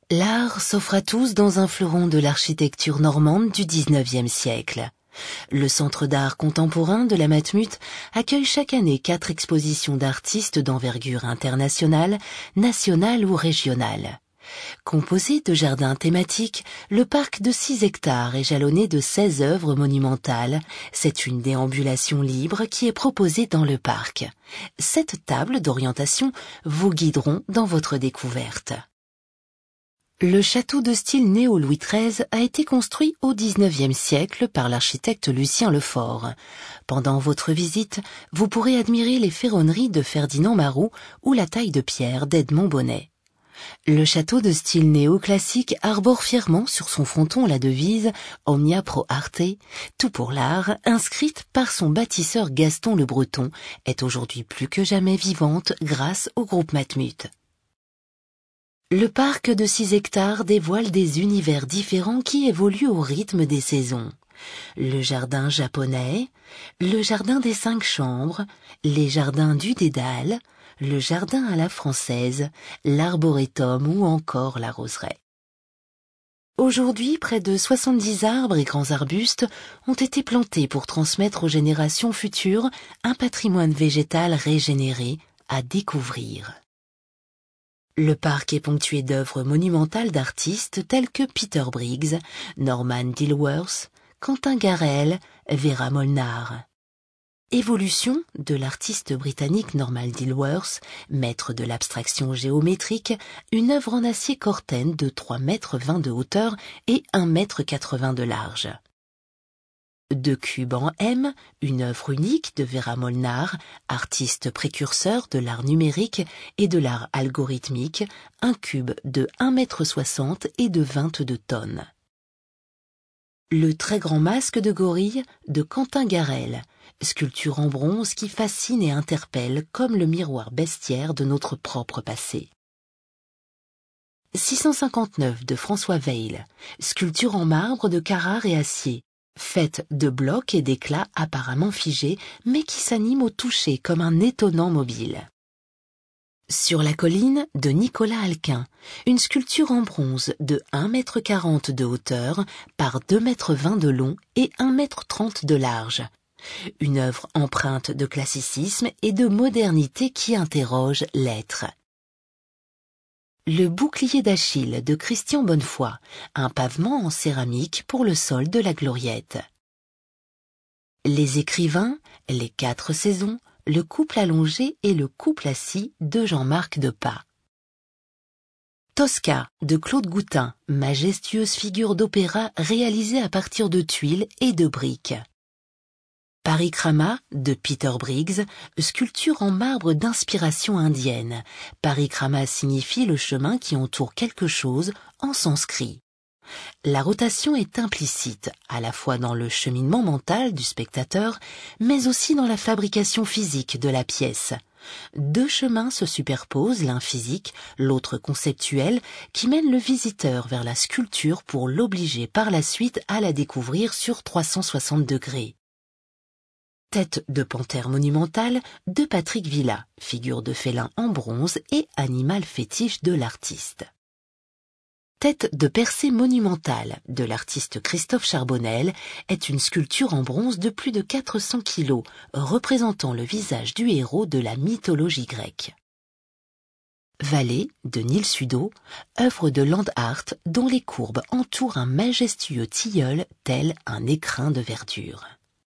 L'art s'offre à tous dans un fleuron de l'architecture normande du XIXe siècle. Le Centre d'art contemporain de la Matmut accueille chaque année 4 expositions d'artistes d'envergure internationale, nationale ou régionale. Composé de jardins thématiques, le parc de 6 hectares est jalonné de 16 œuvres monumentales. C'est une déambulation libre qui est proposée dans le parc. 7 tables d'orientation vous guideront dans votre découverte. Le château de style néo-Louis XIII a été construit au XIXe siècle par l'architecte Lucien Lefort. Pendant votre visite, vous pourrez admirer les ferronneries de Ferdinand Marou ou la taille de pierre d'Edmond Bonnet. Le château de style néo-classique arbore fièrement sur son fronton la devise « Omnia pro arte », tout pour l'art, inscrite par son bâtisseur Gaston Le Breton, est aujourd'hui plus que jamais vivante grâce au groupe Matmut. Le parc de 6 hectares dévoile des univers différents qui évoluent au rythme des saisons. Le jardin japonais, le jardin des 5 chambres, les jardins du Dédale, le jardin à la française, l'arboretum ou encore la roseraie. Aujourd'hui, près de 70 arbres et grands arbustes ont été plantés pour transmettre aux générations futures un patrimoine végétal régénéré à découvrir. Le parc est ponctué d'œuvres monumentales d'artistes tels que Peter Briggs, Norman Dilworth, Quentin Garel, Vera Molnar. Évolution de l'artiste britannique Norman Dilworth, maître de l'abstraction géométrique, une œuvre en acier Corten de 3,20 m de hauteur et 1,80 m de large. De cube en M, une œuvre unique de Vera Molnar, artiste précurseur de l'art numérique et de l'art algorithmique, un cube de 1,60 m et de 22 tonnes. Le très grand masque de gorille de Quentin Garel, sculpture en bronze qui fascine et interpelle comme le miroir bestiaire de notre propre passé. 659 de François Weil, sculpture en marbre de Carrare et acier, faite de blocs et d'éclats apparemment figés, mais qui s'animent au toucher comme un étonnant mobile. Sur la colline de Nicolas Alquin, une sculpture en bronze de 1,40 m de hauteur par 2,20 m de long et 1,30 m de large. Une œuvre empreinte de classicisme et de modernité qui interroge l'être. Le bouclier d'Achille de Christian Bonnefoy, un pavement en céramique pour le sol de la Gloriette. Les écrivains, les 4 saisons, le couple allongé et le couple assis de Jean-Marc Depas. Tosca de Claude Goutin, majestueuse figure d'opéra réalisée à partir de tuiles et de briques. Parikrama de Peter Briggs, sculpture en marbre d'inspiration indienne. Parikrama signifie le chemin qui entoure quelque chose en sanskrit. La rotation est implicite, à la fois dans le cheminement mental du spectateur, mais aussi dans la fabrication physique de la pièce. 2 chemins se superposent, l'un physique, l'autre conceptuel, qui mènent le visiteur vers la sculpture pour l'obliger par la suite à la découvrir sur 360 degrés. Tête de panthère monumentale de Patrick Villa, figure de félin en bronze et animal fétiche de l'artiste. Tête de Persée monumentale de l'artiste Christophe Charbonnel est une sculpture en bronze de plus de 400 kg, représentant le visage du héros de la mythologie grecque. Vallée de Nil Sudo, œuvre de land art dont les courbes entourent un majestueux tilleul tel un écrin de verdure.